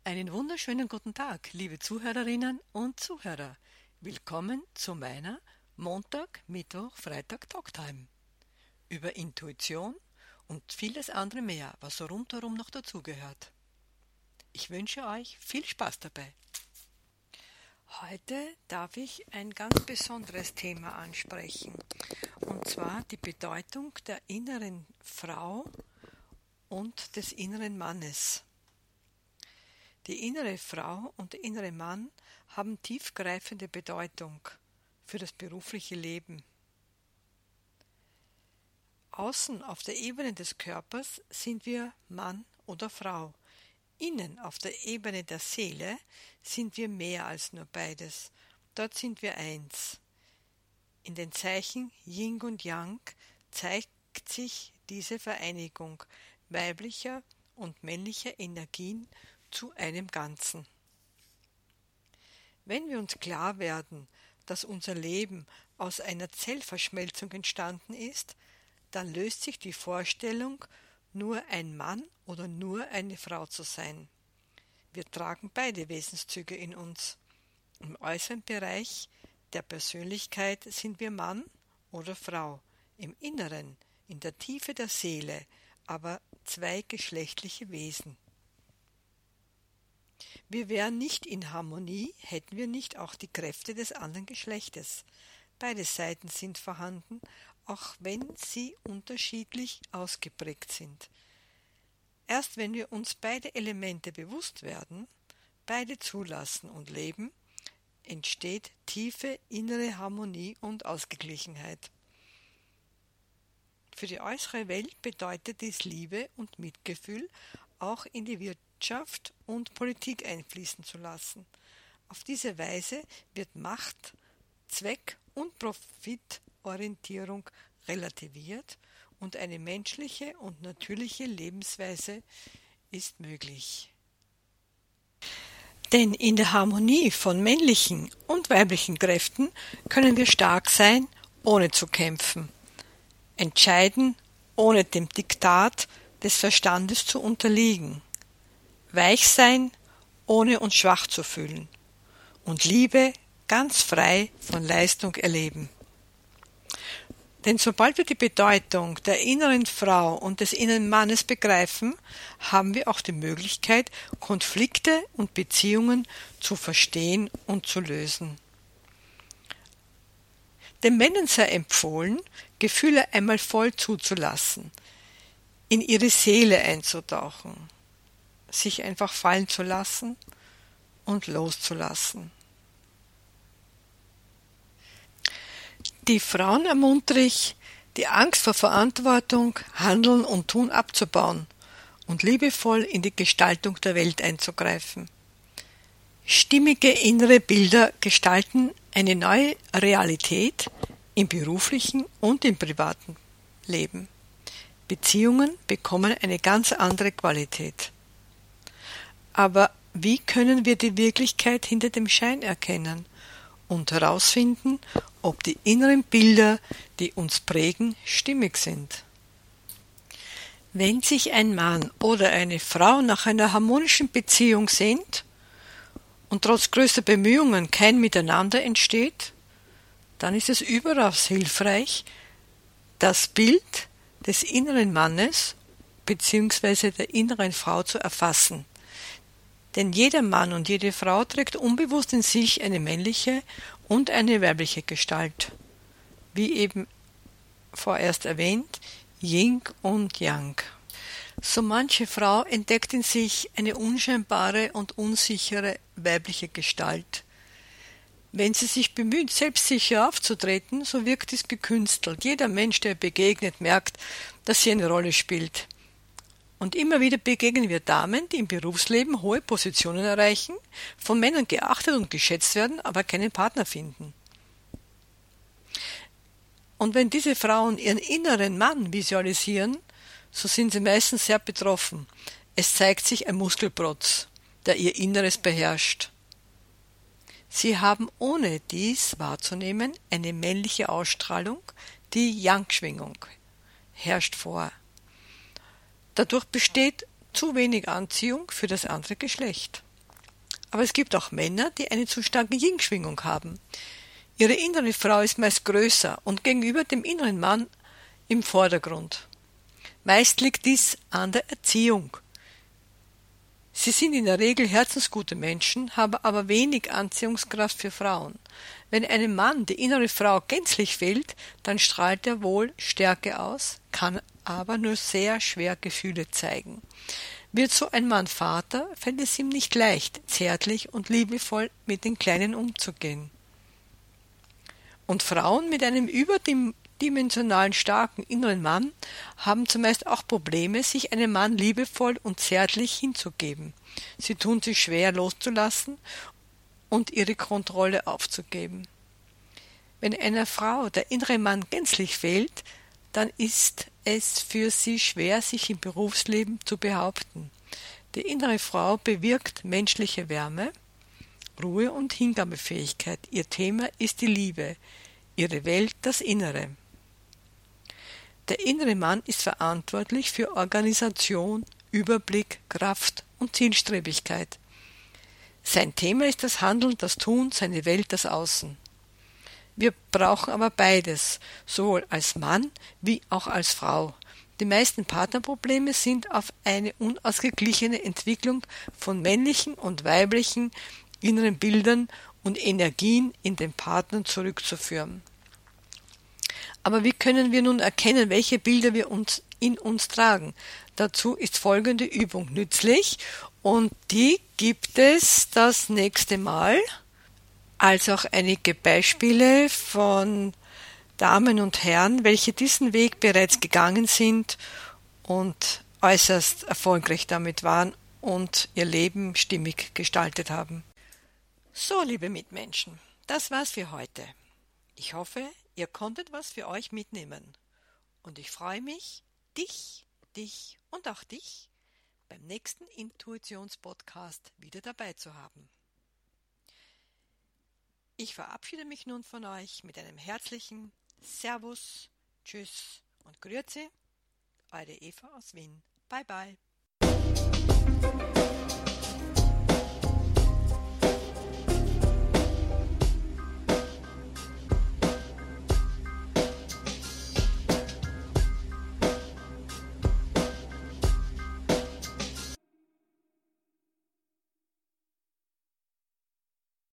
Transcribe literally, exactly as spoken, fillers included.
Einen wunderschönen guten Tag, liebe Zuhörerinnen und Zuhörer. Willkommen zu meiner Montag, Mittwoch, Freitag Talktime über Intuition und vieles andere mehr, was so rundherum noch dazugehört. Ich wünsche euch viel Spaß dabei. Heute darf ich ein ganz besonderes Thema ansprechen, und zwar die Bedeutung der inneren Frau und des inneren Mannes. Die innere Frau und der innere Mann haben tiefgreifende Bedeutung für das berufliche Leben. Außen auf der Ebene des Körpers sind wir Mann oder Frau. Innen auf der Ebene der Seele sind wir mehr als nur beides. Dort sind wir eins. In den Zeichen Yin und Yang zeigt sich diese Vereinigung weiblicher und männlicher Energien zu einem Ganzen. Wenn wir uns klar werden, dass unser Leben aus einer Zellverschmelzung entstanden ist, dann löst sich die Vorstellung, nur ein Mann oder nur eine Frau zu sein. Wir tragen beide Wesenszüge in uns. Im äußeren Bereich der Persönlichkeit sind wir Mann oder Frau, im Inneren, in der Tiefe der Seele, aber zwei geschlechtliche Wesen. Wir wären nicht in Harmonie, hätten wir nicht auch die Kräfte des anderen Geschlechtes. Beide Seiten sind vorhanden, auch wenn sie unterschiedlich ausgeprägt sind. Erst wenn wir uns beide Elemente bewusst werden, beide zulassen und leben, entsteht tiefe innere Harmonie und Ausgeglichenheit. Für die äußere Welt bedeutet dies Liebe und Mitgefühl, auch in die Wirtschaft und Politik einfließen zu lassen. Auf diese Weise wird Macht, Zweck und Profitorientierung relativiert und eine menschliche und natürliche Lebensweise ist möglich. Denn in der Harmonie von männlichen und weiblichen Kräften können wir stark sein, ohne zu kämpfen, entscheiden, ohne dem Diktat des Verstandes zu unterliegen, weich sein, ohne uns schwach zu fühlen, und Liebe ganz frei von Leistung erleben. Denn sobald wir die Bedeutung der inneren Frau und des inneren Mannes begreifen, haben wir auch die Möglichkeit, Konflikte und Beziehungen zu verstehen und zu lösen. Den Männern sei empfohlen, Gefühle einmal voll zuzulassen, in ihre Seele einzutauchen, sich einfach fallen zu lassen und loszulassen. Die Frauen ermuntere ich, die Angst vor Verantwortung, Handeln und Tun abzubauen und liebevoll in die Gestaltung der Welt einzugreifen. Stimmige innere Bilder gestalten eine neue Realität im beruflichen und im privaten Leben. Beziehungen bekommen eine ganz andere Qualität. Aber wie können wir die Wirklichkeit hinter dem Schein erkennen und herausfinden, ob die inneren Bilder, die uns prägen, stimmig sind? Wenn sich ein Mann oder eine Frau nach einer harmonischen Beziehung sehnt und trotz größter Bemühungen kein Miteinander entsteht, dann ist es überaus hilfreich, das Bild des inneren Mannes bzw. der inneren Frau zu erfassen. Denn jeder Mann und jede Frau trägt unbewusst in sich eine männliche und eine weibliche Gestalt. Wie eben vorerst erwähnt, Yin und Yang. So manche Frau entdeckt in sich eine unscheinbare und unsichere weibliche Gestalt. Wenn sie sich bemüht, selbstsicher aufzutreten, so wirkt dies gekünstelt. Jeder Mensch, der begegnet, merkt, dass sie eine Rolle spielt. Und immer wieder begegnen wir Damen, die im Berufsleben hohe Positionen erreichen, von Männern geachtet und geschätzt werden, aber keinen Partner finden. Und wenn diese Frauen ihren inneren Mann visualisieren, so sind sie meistens sehr betroffen. Es zeigt sich ein Muskelprotz, der ihr Inneres beherrscht. Sie haben ohne dies wahrzunehmen eine männliche Ausstrahlung, die Yang-Schwingung herrscht vor. Dadurch besteht zu wenig Anziehung für das andere Geschlecht. Aber es gibt auch Männer, die eine zu starke Yin-Schwingung haben. Ihre innere Frau ist meist größer und gegenüber dem inneren Mann im Vordergrund. Meist liegt dies an der Erziehung. Sie sind in der Regel herzensgute Menschen, haben aber wenig Anziehungskraft für Frauen. Wenn einem Mann die innere Frau gänzlich fehlt, dann strahlt er wohl Stärke aus, kann aber nur sehr schwer Gefühle zeigen. Wird so ein Mann Vater, fällt es ihm nicht leicht, zärtlich und liebevoll mit den Kleinen umzugehen. Und Frauen mit einem überdimensionalen starken inneren Mann haben zumeist auch Probleme, sich einem Mann liebevoll und zärtlich hinzugeben. Sie tun sich schwer loszulassen und ihre Kontrolle aufzugeben. Wenn einer Frau der innere Mann gänzlich fehlt, dann ist es für sie schwer, sich im Berufsleben zu behaupten. Die innere Frau bewirkt menschliche Wärme, Ruhe und Hingabefähigkeit. Ihr Thema ist die Liebe, ihre Welt das Innere. Der innere Mann ist verantwortlich für Organisation, Überblick, Kraft und Zielstrebigkeit. Sein Thema ist das Handeln, das Tun, seine Welt, das Außen. Wir brauchen aber beides, sowohl als Mann wie auch als Frau. Die meisten Partnerprobleme sind auf eine unausgeglichene Entwicklung von männlichen und weiblichen inneren Bildern und Energien in den Partnern zurückzuführen. Aber wie können wir nun erkennen, welche Bilder wir uns in uns tragen? Dazu ist folgende Übung nützlich und die gibt es das nächste Mal, als auch einige Beispiele von Damen und Herren, welche diesen Weg bereits gegangen sind und äußerst erfolgreich damit waren und ihr Leben stimmig gestaltet haben. So, liebe Mitmenschen, das war's für heute. Ich hoffe, ihr konntet was für euch mitnehmen. Und ich freue mich, dich, dich und auch dich beim nächsten Intuitions-Podcast wieder dabei zu haben. Ich verabschiede mich nun von euch mit einem herzlichen Servus, Tschüss und Grüezi, eure Eva aus Wien. Bye bye.